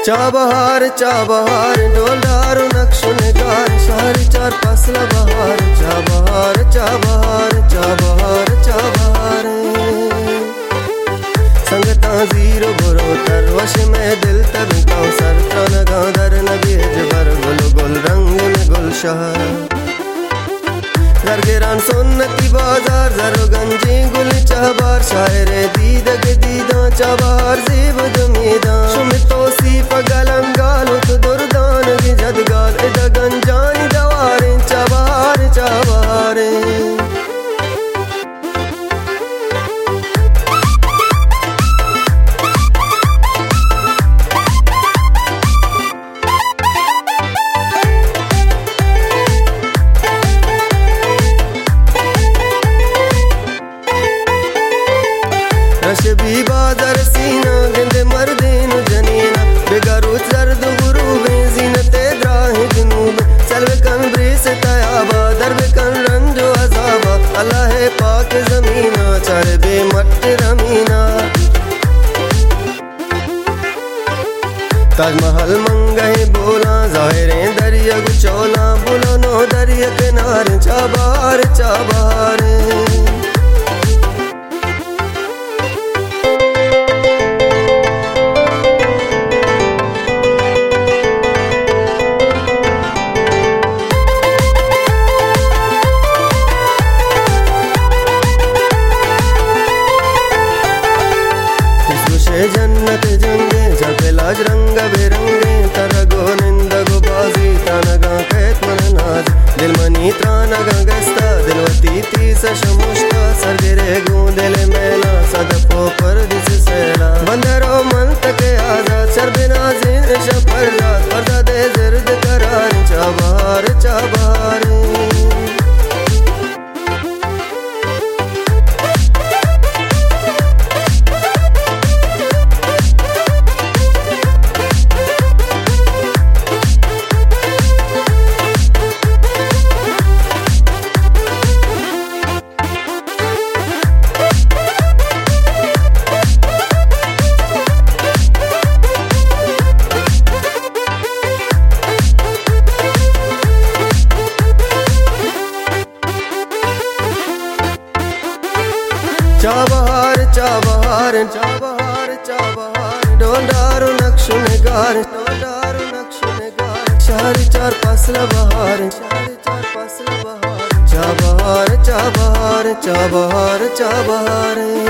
Chabahar डोलारू नक्शो निगार शहरी चार फासला बहार चाबहार संगता जीरो बुरो तरवश में दिल तभी गाँव सर त्रन गाँव दर नबीज बर गुल गुल रंग में गुल शहर दरगेरान सुन्नती बाजार जरो गंजी गुल चाबार शायरे दीदग दीदा चाबार जीव जमीदा शुमितोसी पगलंगाल उत दुर्दान की जदगाल इदगन जानी दवारें चाबार रश भी बादर सीना गिंद मर्दीन जनीना बेगारू जर्द गुरु बेजीनते द्राहि जुनूब सलवे कन ब्रीस तयाबा दरबे कन रंजो अजाबा अल्लाह पाक जमीना चार बे मट रमीना ताजमहल मंगहे बोला जाहिरे दरिया गुचौला बोलो नो दरिया किनारे चाबार जन्नत जंगे जगलाज रंग बिरंगे तरगो निंदगो बाजी तानगा कैत मन नाज दिल मनी त्रानगा गस्ता दिलवती तीस शमुष्टा सरगिरे गूं दिल मेला सदपो पर दिस सेला बंदरो मन तक आजाद शर्बिना जिन शफरजात पर्दा दे जिर्द करार चाबार चाबहार डोलारू नक्शो निगार शहरी चार फासला बहार चाबहार